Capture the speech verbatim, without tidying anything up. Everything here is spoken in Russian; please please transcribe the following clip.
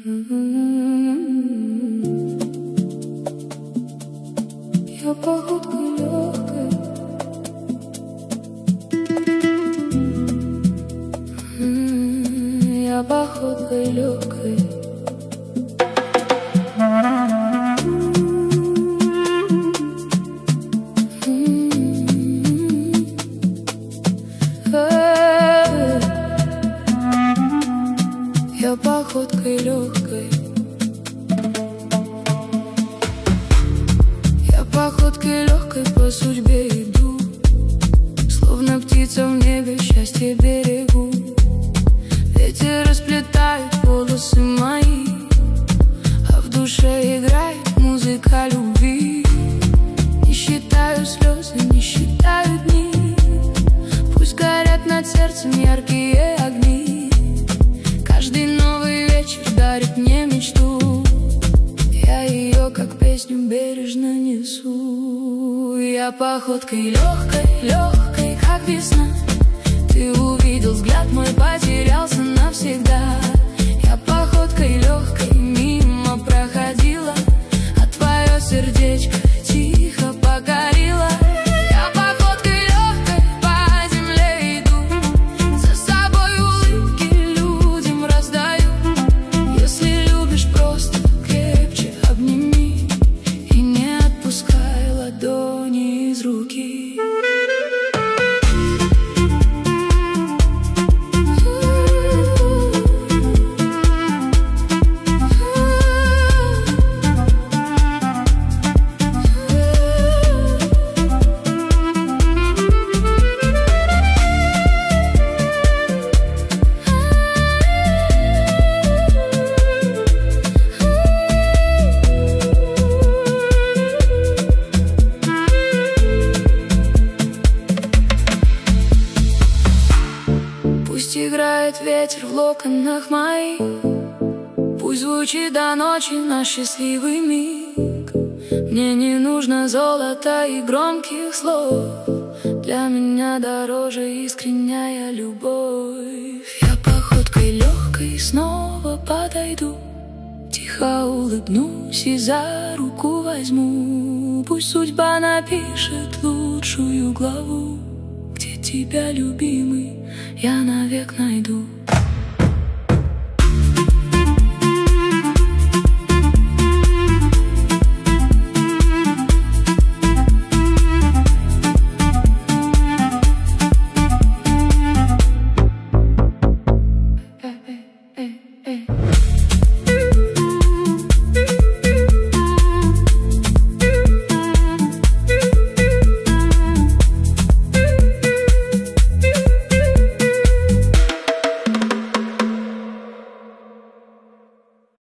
Я походкой легкой, я походкой легкой. Я походкой легкой, я походкой легкой по судьбе иду, словно птица в небе счастье берегу. Ветер расплетает волосы мои, а в душе играет музыка любви. Не считаю слезы, не считаю дни, пусть горят над сердцем яркие огни. Каждый новый вечер дарит мне мечту, я ее как песню бережно несу. Я походкой легкой, легкой, как весна. Ты увидел взгляд мой, потерялся навсегда. Я походкой легкой мимо проходила, а твое сердечко тихо покорило. Я походкой легкой по земле иду, за собой улыбки людям раздаю. Если любишь, просто крепче обними и не отпускай ладони из руки. Пусть играет ветер в локонах моих, пусть звучит до ночи наш счастливый миг. Мне не нужно золота и громких слов, для меня дороже искренняя любовь. Я походкой легкой снова подойду, тихо улыбнусь и за руку возьму. Пусть судьба напишет лучшую главу, где тебя, любимый, я навек найду.